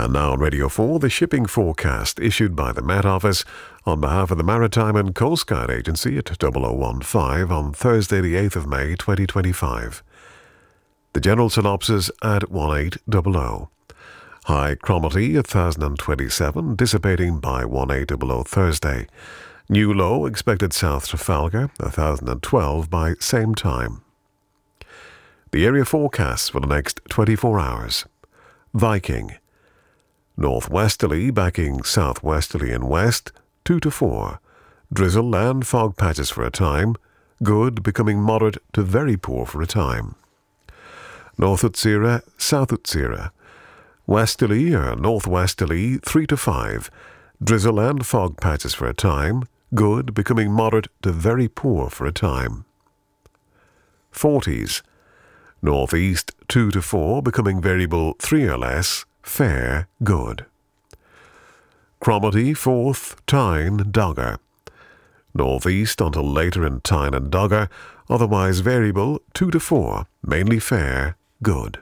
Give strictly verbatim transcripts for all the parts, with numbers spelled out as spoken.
And now on Radio four, the shipping forecast issued by the Met Office on behalf of the Maritime and Coast Guard Agency at double oh one five on Thursday the eighth of May twenty twenty-five. The general synopsis at one eight hundred. High Cromarty one thousand twenty-seven, dissipating by one eight hundred Thursday. New low expected South Trafalgar one thousand twelve by same time. The area forecasts for the next twenty-four hours. Viking. Northwesterly backing southwesterly and west, two to four. Drizzle and fog patches for a time. Good becoming moderate to very poor for a time. North Utsira, South Utsira. Westerly or northwesterly, three to five. Drizzle and fog patches for a time. Good becoming moderate to very poor for a time. Forties. Northeast, two to four, becoming variable three or less. Fair, good. Cromarty, Forth, Tyne, Dogger. Northeast until later in Tyne and Dogger, otherwise variable two to four, mainly fair, good.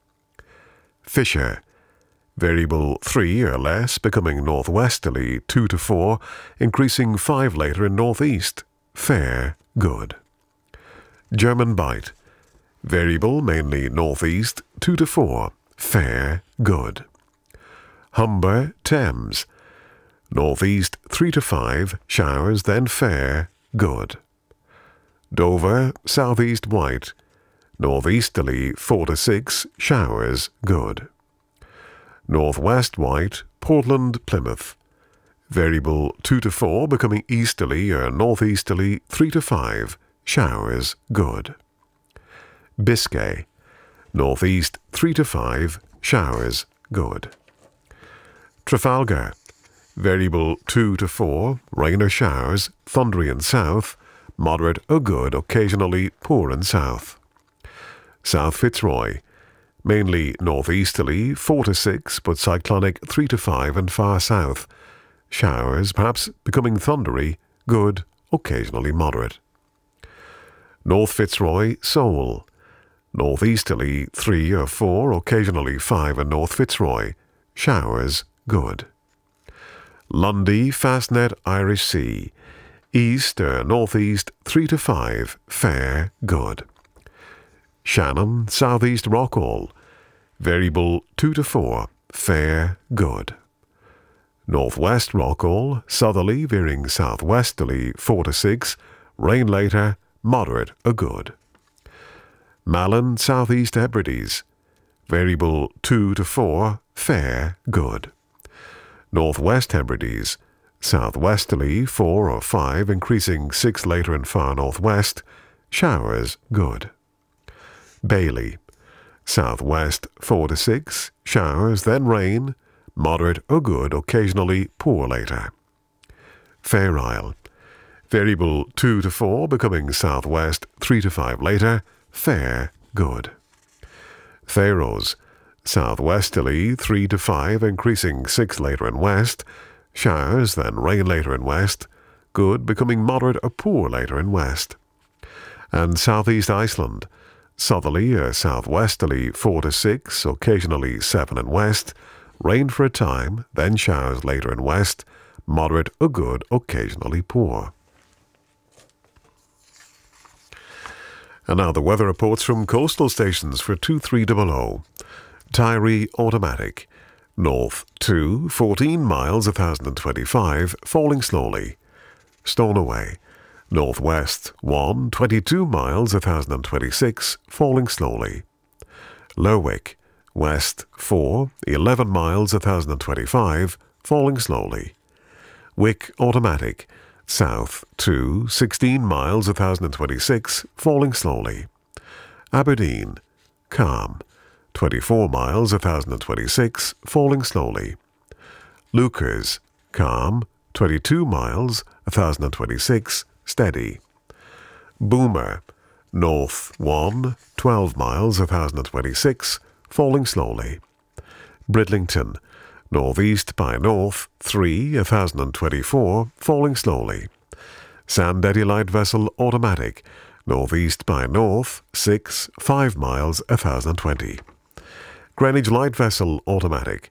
Fisher. Variable three or less, becoming northwesterly two to four, increasing five later in northeast, fair, good. German Bight. Variable mainly northeast two to four, fair, good. Humber, Thames. Northeast three to five, showers, then fair, good. Dover, southeast white. Northeasterly four to six, showers, good. Northwest white, Portland, Plymouth. Variable two to four, becoming easterly or northeasterly three to five, showers, good. Biscay. Northeast three to five, showers, good. Trafalgar. Variable two to four, rain or showers, thundery in south, moderate or good, occasionally poor in south. South Fitzroy. Mainly northeasterly four to six, but cyclonic three to five and far south. Showers, perhaps becoming thundery, good, occasionally moderate. North Fitzroy, Seoul. Northeasterly three or four, occasionally five in North Fitzroy. Showers, good. Lundy, Fastnet, Irish Sea. East or northeast three to five, fair, good. Shannon, southeast Rockall. Variable two to four, fair, good. Northwest Rockall, southerly veering southwesterly four to six, rain later, moderate or good. Malin, southeast Hebrides. Variable two to four, fair, good. Northwest Hebrides. Southwesterly four or five, increasing six later in far northwest. Showers, good. Bailey. Southwest four to six, showers, then rain. Moderate or good, occasionally poor later. Fair Isle. Variable two to four, becoming southwest three to five later. Fair, good. Faroes. Southwesterly three to five, increasing six later in west. Showers, then rain later in west. Good, becoming moderate or poor later in west. And southeast Iceland. Southerly or southwesterly four to six, occasionally seven in west. Rain for a time, then showers later in west. Moderate or good, occasionally poor. And now the weather reports from coastal stations for two three hundred. Tyree automatic. North two, fourteen miles one thousand twenty-five, falling slowly. Stornoway. Northwest one, twenty-two miles one thousand twenty-six, falling slowly. Lerwick. West four, eleven miles one thousand twenty-five, falling slowly. Wick automatic. South two, sixteen miles one thousand twenty-six, falling slowly. Aberdeen. Calm. twenty-four miles one thousand twenty-six, falling slowly. Leuchars. Calm. twenty-two miles one thousand twenty-six, steady. Boomer. North one, twelve miles one thousand twenty-six, falling slowly. Bridlington. Northeast by north, three, one thousand twenty-four, falling slowly. Sandetti light vessel automatic. Northeast by north, six, five miles, one thousand twenty. Greenwich light vessel automatic.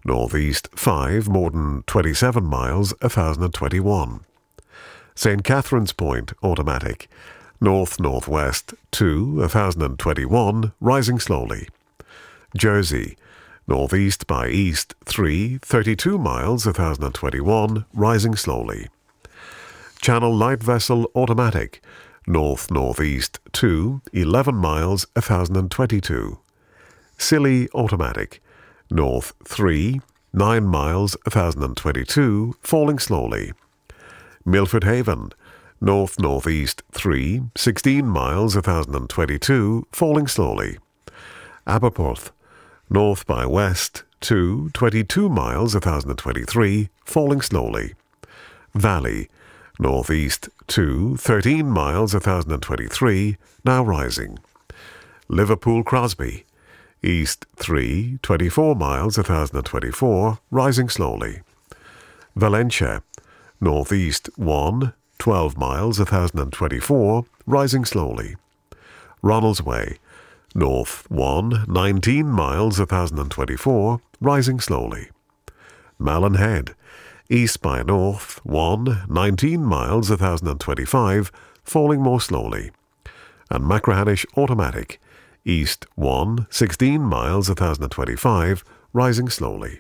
Northeast five, more than twenty-seven miles, one thousand twenty-one. Saint Catherine's Point, automatic. North-northwest two, one thousand twenty-one, rising slowly. Jersey, northeast by east three, thirty-two miles, one thousand twenty-one, rising slowly. Channel light vessel, automatic. North-northeast two, eleven miles, one thousand twenty-two. Scilly, automatic. North three, nine miles, one thousand twenty-two, falling slowly. Milford Haven, north-northeast three, sixteen miles, one thousand twenty-two, falling slowly. Aberporth, north by west two, twenty-two miles, one thousand twenty-three, falling slowly. Valley, northeast two, thirteen miles, one thousand twenty-three, now rising. Liverpool Crosby, east three, twenty-four miles, one thousand twenty-four, rising slowly. Valentia, northeast one, twelve miles, one thousand twenty-four, rising slowly. Ronaldsway, north one, nineteen miles, one thousand twenty-four, rising slowly. Malin Head, east by north one, nineteen miles, one thousand twenty-five, falling more slowly. And Machrihanish, automatic, east one, sixteen miles, one thousand twenty-five, rising slowly.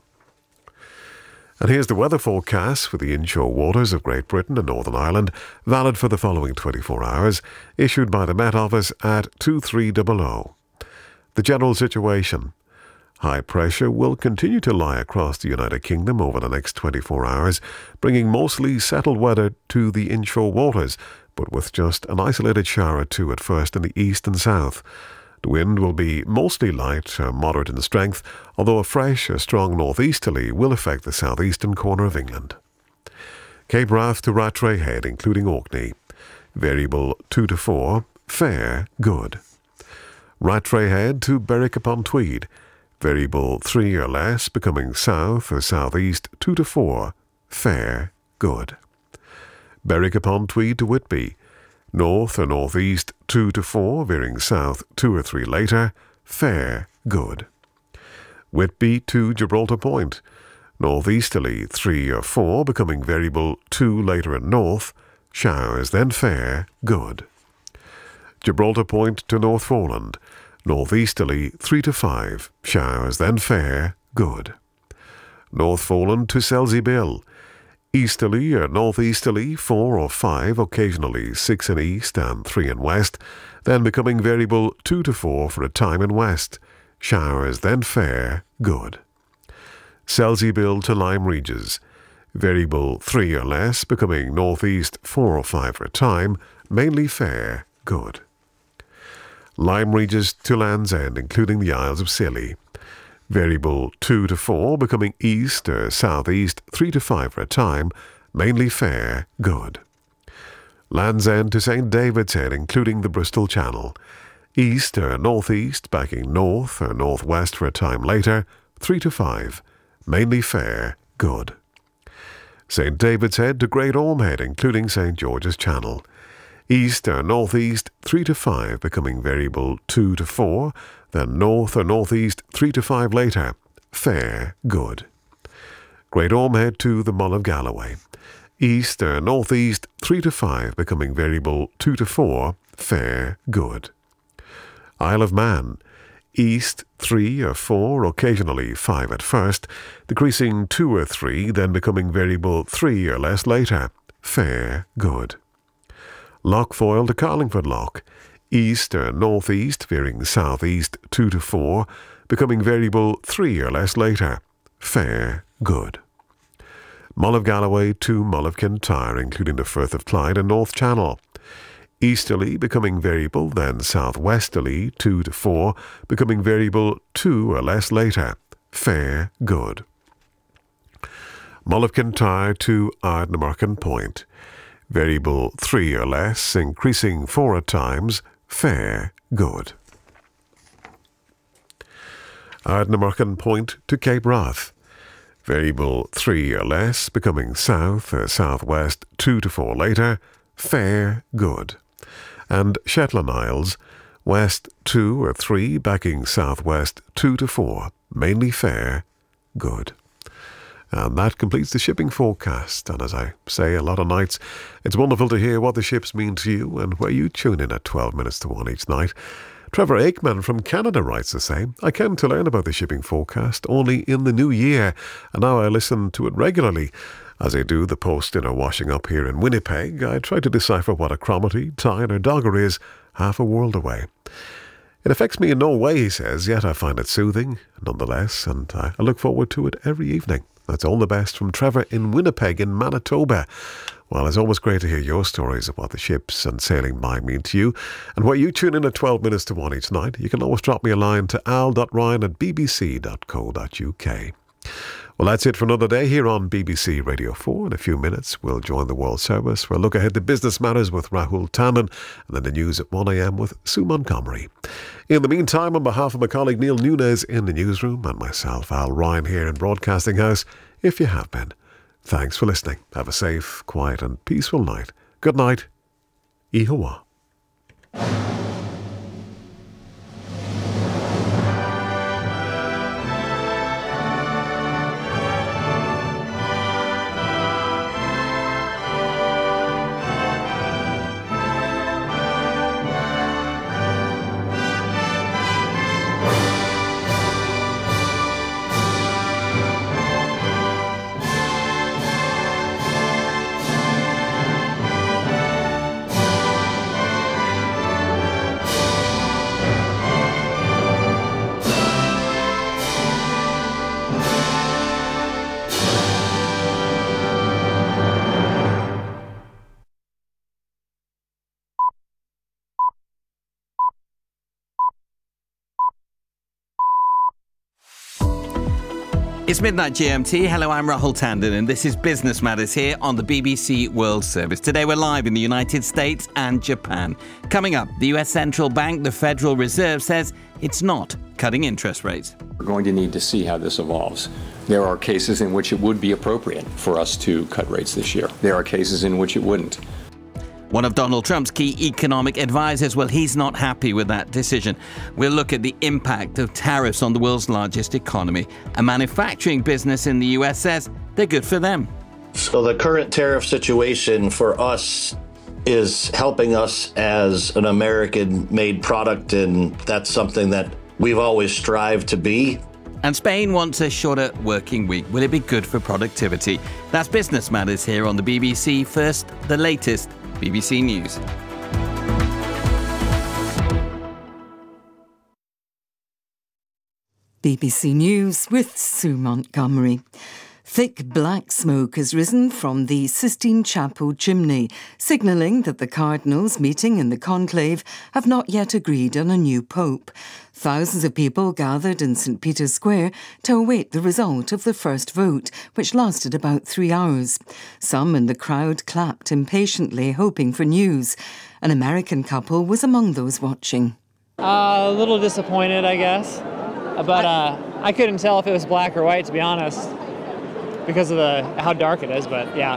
And here's the weather forecast for the inshore waters of Great Britain and Northern Ireland, valid for the following twenty-four hours, issued by the Met Office at two three hundred. The general situation. High pressure will continue to lie across the United Kingdom over the next twenty-four hours, bringing mostly settled weather to the inshore waters, but with just an isolated shower or two at first in the east and south. The wind will be mostly light or moderate in strength, although a fresh or strong northeasterly will affect the southeastern corner of England. Cape Wrath to Rattray Head, including Orkney. Variable two to four, fair, good. Rattray Head to Berwick upon Tweed. Variable three or less, becoming south or southeast two to four, fair, good. Berwick upon Tweed to Whitby. North or northeast two to four, veering south two or three later, fair, good. Whitby to Gibraltar Point. Northeasterly three or four, becoming variable two later in north, showers then fair, good. Gibraltar Point to Northforeland. Northeasterly three to five, showers then fair, good. Northforeland to Selsey Bill. Easterly or northeasterly four or five, occasionally six in east and three in west, then becoming variable two to four for a time in west. Showers then fair, good. Selsey Bill to Lyme Regis. Variable three or less, becoming northeast four or five for a time, mainly fair, good. Lyme Regis to Land's End, including the Isles of Scilly. Variable two to four, becoming east or southeast three to five for a time, mainly fair, good. Land's End to Saint David's Head, including the Bristol Channel. East or northeast, backing north or northwest for a time later, three to five, mainly fair, good. Saint David's Head to Great Orme Head, including Saint George's Channel. East or northeast three to five, becoming variable two to four, then north or northeast three to five later, fair, good. Great Orme Head to the Mull of Galloway. East or northeast three to five, becoming variable two to four, fair, good. Isle of Man. East three or four, occasionally five at first, decreasing two or three, then becoming variable three or less later, fair, good. Lochfoyle to Carlingford Loch. East or northeast, veering southeast two to four, becoming variable three or less later, fair, good. Mull of Galloway to Mull of Kintyre, including the Firth of Clyde and North Channel. Easterly, becoming variable, then southwesterly two to four, becoming variable two or less later, fair, good. Mull of Kintyre to Ardnamurchan Point. Variable three or less, increasing four at times, fair, good. Ardnamurchan Point to Cape Wrath. Variable three or less, becoming south or southwest two to four later, fair, good. And Shetland Isles, west two or three, backing southwest two to four, mainly fair, good. And that completes the shipping forecast. And as I say a lot of nights, it's wonderful to hear what the ships mean to you and where you tune in at twelve minutes to one each night. Trevor Aikman from Canada writes the same. I came to learn about the shipping forecast only in the new year, and now I listen to it regularly. As I do the post-dinner washing up here in Winnipeg, I try to decipher what a Cromarty, Tyne or Dogger is half a world away. It affects me in no way, he says, yet I find it soothing, nonetheless, and I look forward to it every evening. That's all the best from Trevor in Winnipeg in Manitoba. Well, it's always great to hear your stories of what the ships and sailing by mean to you. And where you tune in at twelve minutes to one each night, you can always drop me a line to al dot ryan at b b c dot co dot u k. Well, that's it for another day here on B B C Radio four. In a few minutes, we'll join the World Service. We'll look ahead to Business Matters with Rahul Tandon, and then the news at one a.m. with Sue Montgomery. In the meantime, on behalf of my colleague Neil Nunes in the newsroom and myself, Al Ryan here in Broadcasting House, if you have been, thanks for listening. Have a safe, quiet and peaceful night. Good night. Ihawa. It's midnight G M T. Hello, I'm Rahul Tandon, and this is Business Matters here on the B B C World Service. Today we're live in the United States and Japan. Coming up, the U S Central Bank, the Federal Reserve, says it's not cutting interest rates. We're going to need to see how this evolves. There are cases in which it would be appropriate for us to cut rates this year. There are cases in which it wouldn't. One of Donald Trump's key economic advisors, well, he's not happy with that decision. We'll look at the impact of tariffs on the world's largest economy. A manufacturing business in the U S says they're good for them. So the current tariff situation for us is helping us as an American-made product, and that's something that we've always strived to be. And Spain wants a shorter working week. Will it be good for productivity? That's Business Matters here on the B B C. First, the latest B B C News. B B C News with Sue Montgomery. Thick black smoke has risen from the Sistine Chapel chimney, signalling that the cardinals meeting in the conclave have not yet agreed on a new pope. Thousands of people gathered in St Peter's Square to await the result of the first vote, which lasted about three hours. Some in the crowd clapped impatiently, hoping for news. An American couple was among those watching. Uh, a little disappointed, I guess, but uh, I couldn't tell if it was black or white, to be honest, because of the how dark it is, but yeah.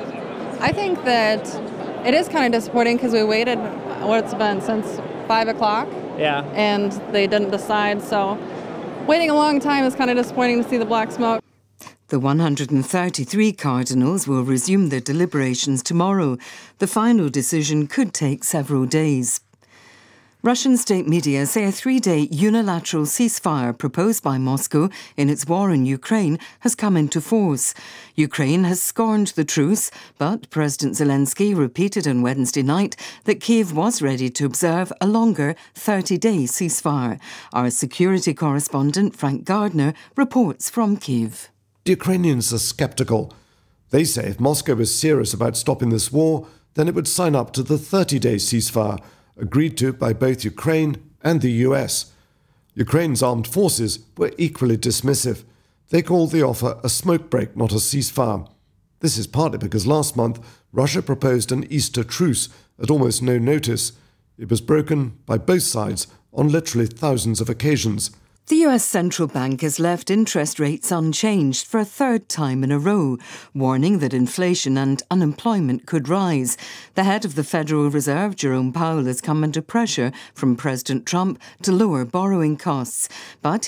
I think that it is kind of disappointing because we waited, what's been, since five o'clock? Yeah. And they didn't decide, so waiting a long time is kind of disappointing to see the black smoke. The one hundred thirty-three cardinals will resume their deliberations tomorrow. The final decision could take several days. Russian state media say a three-day unilateral ceasefire proposed by Moscow in its war in Ukraine has come into force. Ukraine has scorned the truce, but President Zelensky repeated on Wednesday night that Kyiv was ready to observe a longer thirty-day ceasefire. Our security correspondent Frank Gardner reports from Kyiv. The Ukrainians are sceptical. They say if Moscow is serious about stopping this war, then it would sign up to the thirty-day ceasefire, agreed to by both Ukraine and the U S. Ukraine's armed forces were equally dismissive. They called the offer a smoke break, not a ceasefire. This is partly because last month Russia proposed an Easter truce at almost no notice. It was broken by both sides on literally thousands of occasions. The U S Central Bank has left interest rates unchanged for a third time in a row, warning that inflation and unemployment could rise. The head of the Federal Reserve, Jerome Powell, has come under pressure from President Trump to lower borrowing costs, but